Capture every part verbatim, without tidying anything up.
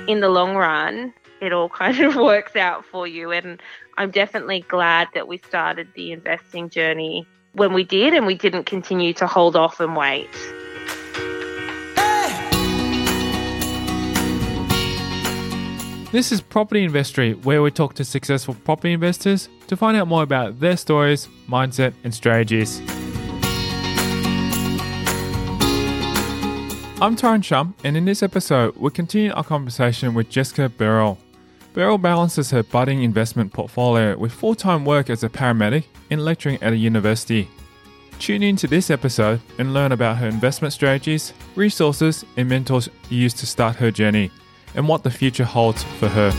in the long run, it all kind of works out for you. And I'm definitely glad that we started the investing journey when we did and we didn't continue to hold off and wait. This is Property Investory, where we talk to successful property investors to find out more about their stories, mindset and strategies. I'm Tyron Shum, and in this episode, we continue our conversation with Jessica Beryl. Beryl balances her budding investment portfolio with full-time work as a paramedic and lecturing at a university. Tune in to this episode and learn about her investment strategies, resources and mentors used to start her journey, and what the future holds for her.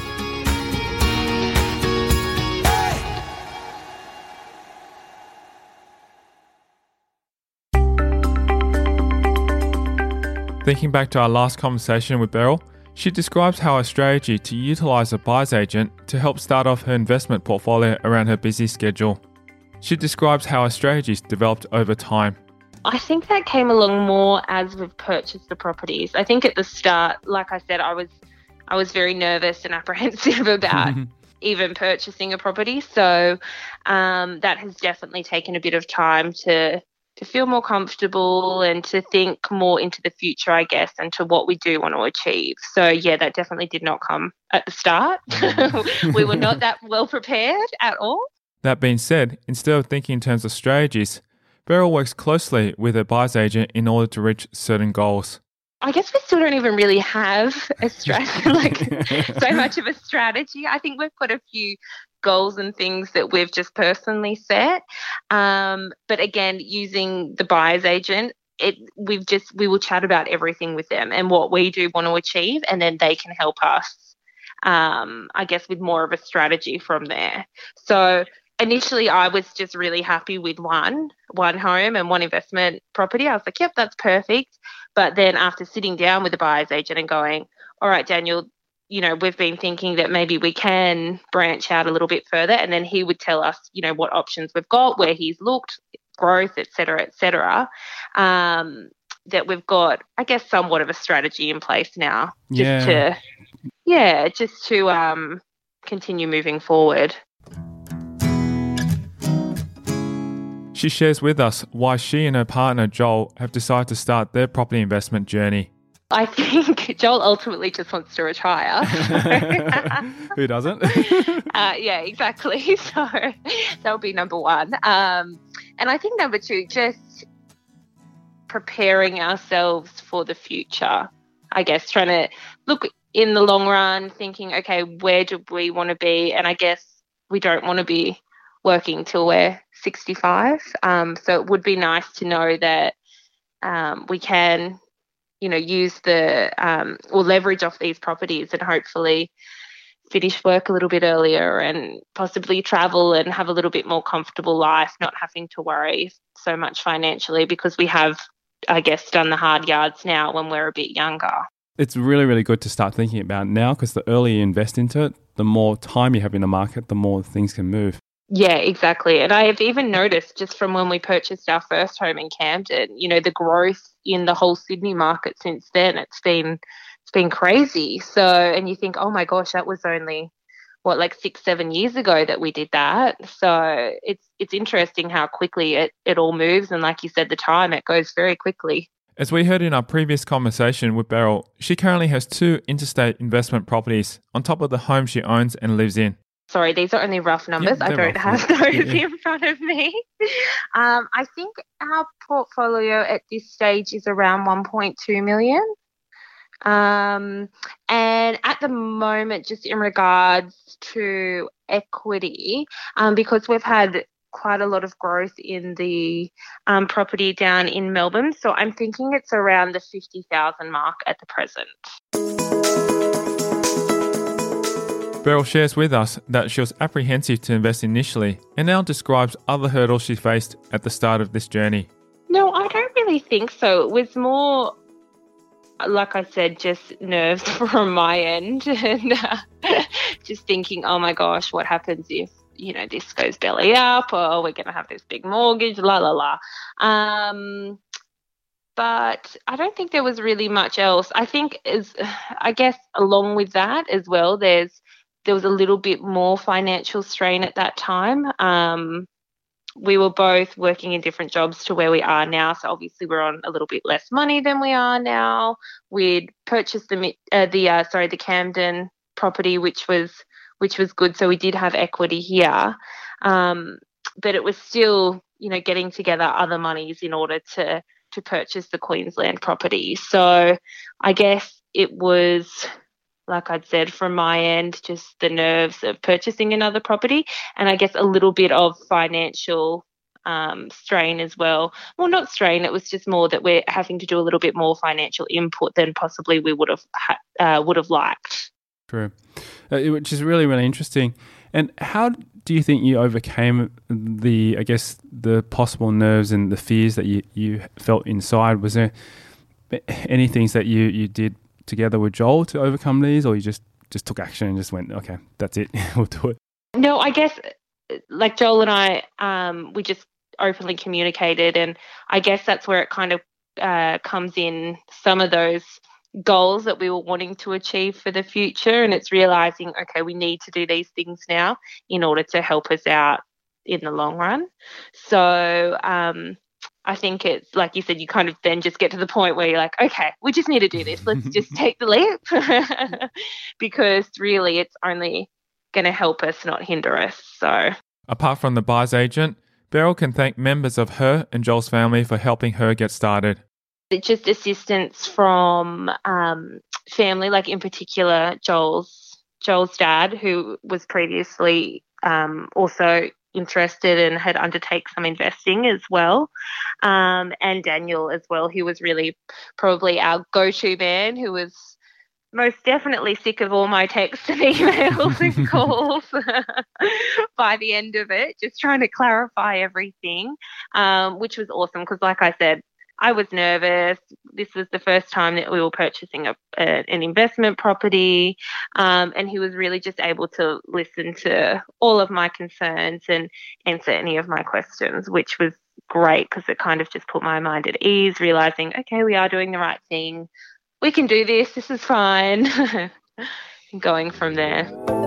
Thinking back to our last conversation with Beryl, she describes how her strategy to utilise a buyer's agent to help start off her investment portfolio around her busy schedule. She describes how her strategies developed over time. I think that came along more as we've purchased the properties. I think at the start, like I said, I was I was very nervous and apprehensive about even purchasing a property. So um, that has definitely taken a bit of time to to feel more comfortable and to think more into the future, I guess, and to what we do want to achieve. So, yeah, that definitely did not come at the start. We were not that well prepared at all. That being said, instead of thinking in terms of strategies, Beryl works closely with a buyer's agent in order to reach certain goals. I guess we still don't even really have a strategy, like so much of a strategy. I think we've got a few goals and things that we've just personally set. Um, but again, using the buyer's agent, it we've just we will chat about everything with them and what we do want to achieve, and then they can help us, um, I guess, with more of a strategy from there. So initially, I was just really happy with one, one home and one investment property. I was like, yep, that's perfect. But then after sitting down with the buyer's agent and going, all right, Daniel, you know, we've been thinking that maybe we can branch out a little bit further. And then he would tell us, you know, what options we've got, where he's looked, growth, et cetera, et cetera, um, that we've got, I guess, somewhat of a strategy in place now. Just yeah. to, yeah, just to um, continue moving forward. She shares with us why she and her partner Joel have decided to start their property investment journey. I think Joel ultimately just wants to retire. Who doesn't? uh, yeah, exactly. So that would be number one. Um, and I think number two, just preparing ourselves for the future. I guess trying to look in the long run, thinking, okay, where do we want to be? And I guess we don't want to be working till we're sixty-five. Um, so it would be nice to know that um, we can, you know, use the um, or leverage off these properties and hopefully finish work a little bit earlier and possibly travel and have a little bit more comfortable life, not having to worry so much financially because we have, I guess, done the hard yards now when we're a bit younger. It's really, really good to start thinking about now because the earlier you invest into it, the more time you have in the market, the more things can move. Yeah, exactly. And I have even noticed just from when we purchased our first home in Camden, you know, the growth in the whole Sydney market since then, it's been it's been crazy. So, and you think, oh my gosh, that was only, what, like six, seven years ago that we did that. So it's it's interesting how quickly it, it all moves. And like you said, the time, it goes very quickly. As we heard in our previous conversation with Beryl, she currently has two interstate investment properties on top of the home she owns and lives in. Sorry, these are only rough numbers. Yeah, I don't rough. have those Yeah, yeah. in front of me. Um, I think our portfolio at this stage is around one point two million. Um, and at the moment, just in regards to equity, um, because we've had quite a lot of growth in the um, property down in Melbourne, so I'm thinking it's around the fifty thousand mark at the present. Beryl shares with us that she was apprehensive to invest initially and now describes other hurdles she faced at the start of this journey. No, I don't really think so. It was more, like I said, just nerves from my end and uh, just thinking, oh my gosh, what happens if, you know, this goes belly up or we're going to have this big mortgage, la, la, la. Um, but I don't think there was really much else. I think is, I guess, along with that as well, there's there was a little bit more financial strain at that time. Um, we were both working in different jobs to where we are now, so obviously we're on a little bit less money than we are now. We'd purchased the uh, the uh, sorry the Camden property, which was which was good, so we did have equity here, um, but it was still, you know, getting together other monies in order to to purchase the Queensland property. So I guess it was, like I'd said, from my end, just the nerves of purchasing another property, and I guess a little bit of financial um, strain as well. Well, not strain, it was just more that we're having to do a little bit more financial input than possibly we would have ha- uh, would have liked. True, uh, which is really, really interesting. And how do you think you overcame the, I guess, the possible nerves and the fears that you, you felt inside? Was there any things that you, you did together with Joel to overcome these, or you just, just took action and just went, okay, that's it, we'll do it? No, I guess like Joel and I, um, we just openly communicated, and I guess that's where it kind of uh, comes in, some of those goals that we were wanting to achieve for the future, and it's realizing, okay, we need to do these things now in order to help us out in the long run. So um, I think it's like you said, you kind of then just get to the point where you're like, okay, we just need to do this. Let's just take the leap because really it's only going to help us, not hinder us. So apart from the buyer's agent, Beryl can thank members of her and Joel's family for helping her get started. It's just assistance from um, family, like in particular Joel's Joel's dad, who was previously um, also interested and had undertaken some investing as well, um, and Daniel as well, who was really probably our go-to man, who was most definitely sick of all my texts and emails and calls by the end of it, just trying to clarify everything, um, which was awesome because, like I said, I was nervous. This was the first time that we were purchasing a, a, an investment property, um, and he was really just able to listen to all of my concerns and answer any of my questions, which was great because it kind of just put my mind at ease, realising, okay, we are doing the right thing. We can do this. This is fine. Going from there.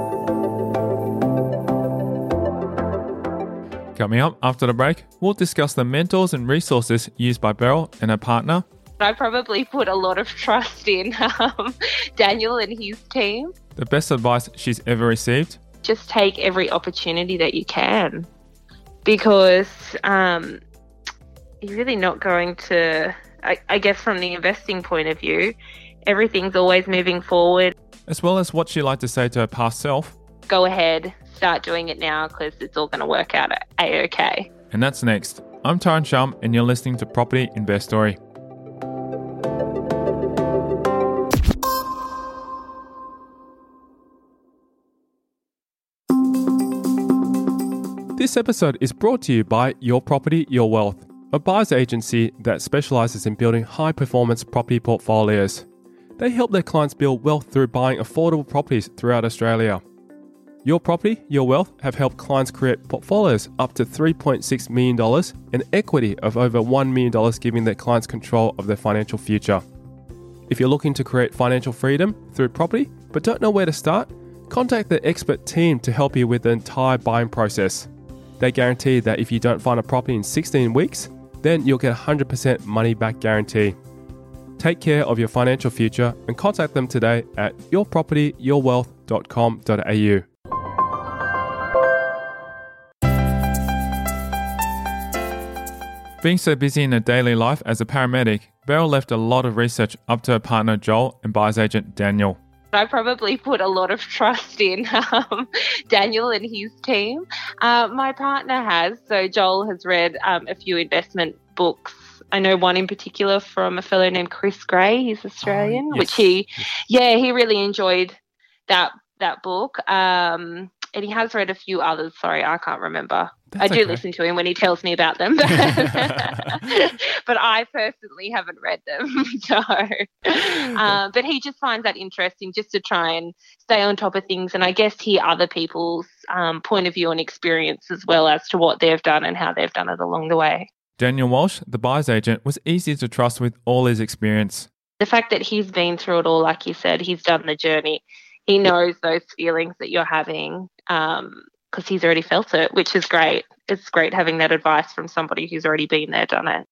Coming up after the break, we'll discuss the mentors and resources used by Beryl and her partner. I probably put a lot of trust in um, Daniel and his team. The best advice she's ever received. Just take every opportunity that you can, because um, you're really not going to, I, I guess from the investing point of view, everything's always moving forward. As well as what she liked to say to her past self. Go ahead. Start doing it now because it's all going to work out A-okay. And that's next. I'm Tyron Shum and you're listening to Property Investory. This episode is brought to you by Your Property, Your Wealth, a buyer's agency that specialises in building high-performance property portfolios. They help their clients build wealth through buying affordable properties throughout Australia. Your Property, Your Wealth have helped clients create portfolios up to three point six million dollars and equity of over one million dollars, giving their clients control of their financial future. If you're looking to create financial freedom through property but don't know where to start, contact the expert team to help you with the entire buying process. They guarantee that if you don't find a property in sixteen weeks, then you'll get a one hundred percent money back guarantee. Take care of your financial future and contact them today at your property your wealth dot com dot a u. Being so busy in her daily life as a paramedic, Beryl left a lot of research up to her partner Joel and buyer's agent Daniel. I probably put a lot of trust in um, Daniel and his team. Uh, my partner has, so Joel has read um, a few investment books. I know one in particular from a fellow named Chris Gray. He's Australian, oh, yes. which he, yeah, he really enjoyed that that book. Um, and he has read a few others. Sorry, I can't remember. That's I do okay. listen to him when he tells me about them, but, but I personally haven't read them. So, um, but he just finds that interesting, just to try and stay on top of things, and I guess hear other people's um, point of view and experience as well as to what they've done and how they've done it along the way. Daniel Walsh, the buyer's agent, was easy to trust with all his experience. The fact that he's been through it all, like you said, he's done the journey. He knows those feelings that you're having um, because he's already felt it, which is great. It's great having that advice from somebody who's already been there, done it.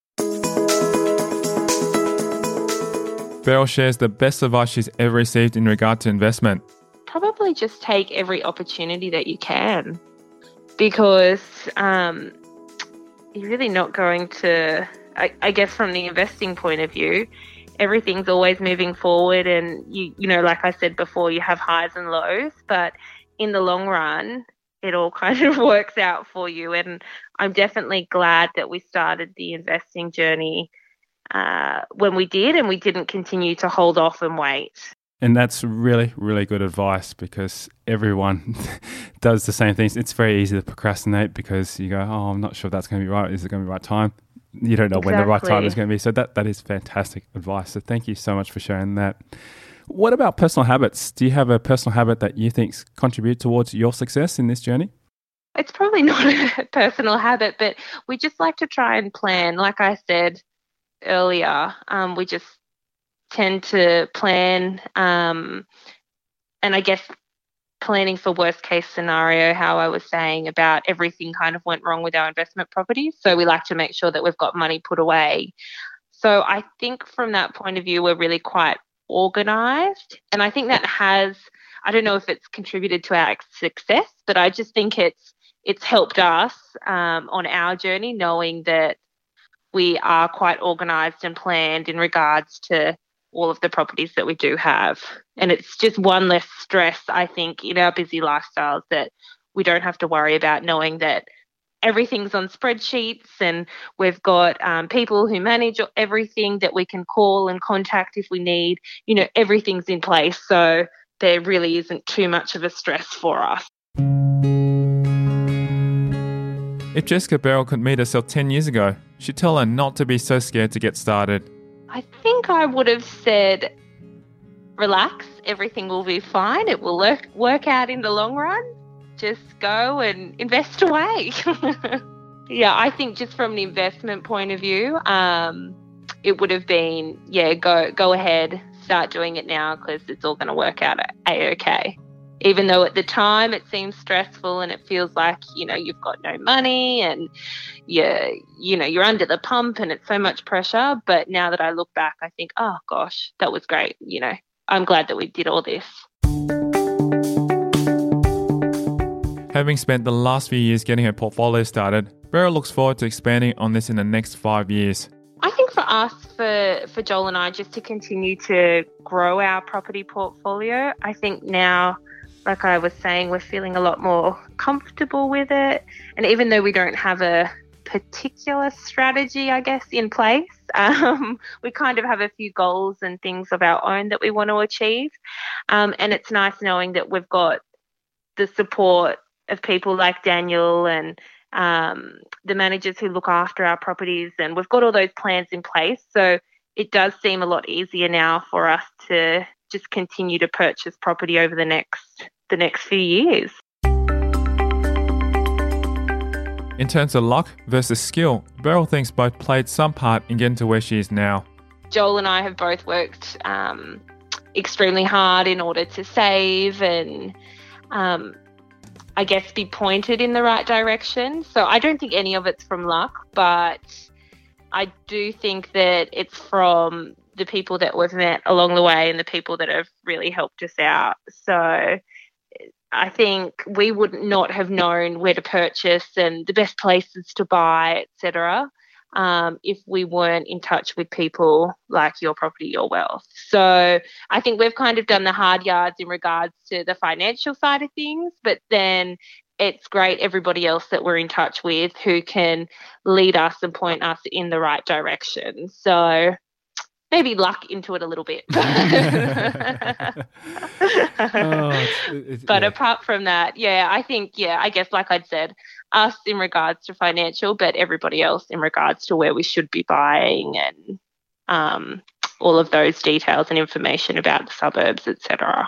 Beryl shares the best advice she's ever received in regard to investment. Probably just take every opportunity that you can, because um, you're really not going to, I, I guess from the investing point of view, everything's always moving forward, and you you know, like I said before, you have highs and lows, but in the long run, it all kind of works out for you. And I'm definitely glad that we started the investing journey uh, when we did, and we didn't continue to hold off and wait. And that's really, really good advice, because everyone does the same things. It's very easy to procrastinate because you go, oh, I'm not sure if that's going to be right. Is it going to be the right time? You don't know exactly when the right time is going to be. So that, that is fantastic advice. So thank you so much for sharing that. What about personal habits? Do you have a personal habit that you think contribute towards your success in this journey? It's probably not a personal habit, but we just like to try and plan. Like I said earlier, um, we just tend to plan um, and I guess planning for worst case scenario, how I was saying about everything kind of went wrong with our investment properties. So we like to make sure that we've got money put away. So I think from that point of view, we're really quite organized. And I think that has, I don't know if it's contributed to our success, but I just think it's it's helped us um, on our journey, knowing that we are quite organized and planned in regards to all of the properties that we do have. And it's just one less stress, I think, in our busy lifestyles that we don't have to worry about, knowing that everything's on spreadsheets and we've got um, people who manage everything that we can call and contact if we need. You know, everything's in place. So there really isn't too much of a stress for us. If Jessica Beryl could meet herself ten years ago, she'd tell her not to be so scared to get started. I think I would have said, relax, everything will be fine. It will work, work out in the long run. Just go and invest away. Yeah, I think just from an investment point of view, um, it would have been, yeah, go go ahead, start doing it now because it's all going to work out A-okay. Even though at the time it seems stressful and it feels like, you know, you've got no money and you're, you know, you're under the pump and it's so much pressure. But now that I look back, I think, oh, gosh, that was great. You know, I'm glad that we did all this. Having spent the last few years getting her portfolio started, Beryl looks forward to expanding on this in the next five years. I think for us, for, for Joel and I, just to continue to grow our property portfolio, I think now, like I was saying, we're feeling a lot more comfortable with it. And even though we don't have a particular strategy, I guess, in place, um, we kind of have a few goals and things of our own that we want to achieve. Um, and it's nice knowing that we've got the support of people like Daniel and um, the managers who look after our properties, and we've got all those plans in place. So it does seem a lot easier now for us to just continue to purchase property over the next the next few years. In terms of luck versus skill, Beryl thinks both played some part in getting to where she is now. Joel and I have both worked um, extremely hard in order to save and um, I guess be pointed in the right direction. So I don't think any of it's from luck, but I do think that it's from the people that we've met along the way and the people that have really helped us out. So I think we would not have known where to purchase and the best places to buy, et cetera, um, if we weren't in touch with people like Your Property, Your Wealth. So I think we've kind of done the hard yards in regards to the financial side of things, but then it's great everybody else that we're in touch with who can lead us and point us in the right direction. So maybe luck into it a little bit. oh, it's, it's, but yeah. apart from that, yeah, I think, yeah, I guess like I'd said, us in regards to financial, but everybody else in regards to where we should be buying and um, all of those details and information about the suburbs, et cetera.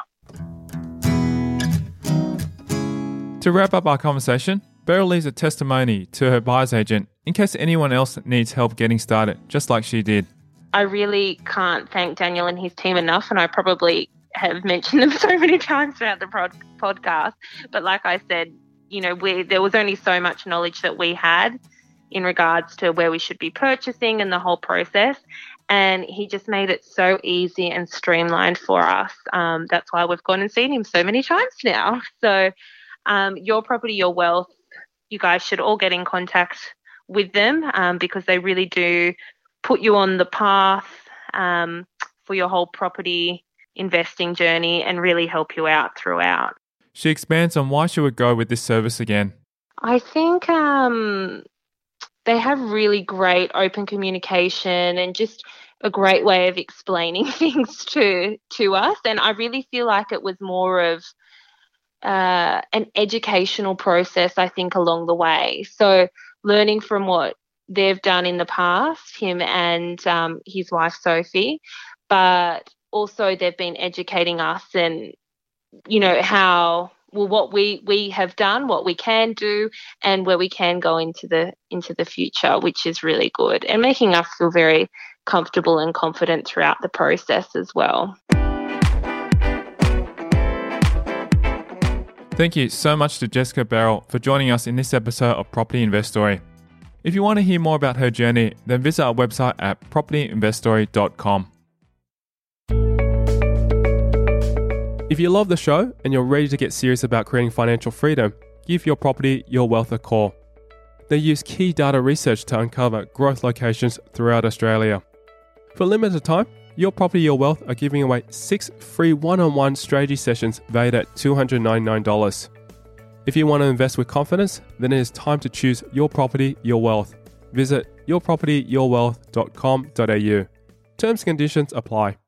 To wrap up our conversation, Beryl leaves a testimony to her buyer's agent in case anyone else needs help getting started, just like she did. I really can't thank Daniel and his team enough, and I probably have mentioned them so many times throughout the pod- podcast. But like I said, you know, we, there was only so much knowledge that we had in regards to where we should be purchasing and the whole process. And he just made it so easy and streamlined for us. Um, that's why we've gone and seen him so many times now. So um, Your Property, Your Wealth, you guys should all get in contact with them um, because they really do put you on the path um, for your whole property investing journey and really help you out throughout. She expands on why she would go with this service again. I think um, they have really great open communication and just a great way of explaining things to to us. And I really feel like it was more of uh, an educational process, I think, along the way. So learning from what they've done in the past, him and um, his wife, Sophie, but also they've been educating us and, you know, how, well, what we, we have done, what we can do and where we can go into the into the future, which is really good and making us feel very comfortable and confident throughout the process as well. Thank you so much to Jessica Beryl for joining us in this episode of Property Investory. If you want to hear more about her journey, then visit our website at property investory dot com. If you love the show and you're ready to get serious about creating financial freedom, give Your Property, Your Wealth a call. They use key data research to uncover growth locations throughout Australia. For a limited time, Your Property, Your Wealth are giving away six free one-on-one strategy sessions valued at two hundred ninety-nine dollars. If you want to invest with confidence, then it is time to choose Your Property, Your Wealth. Visit your property your wealth dot com dot a u. Terms and conditions apply.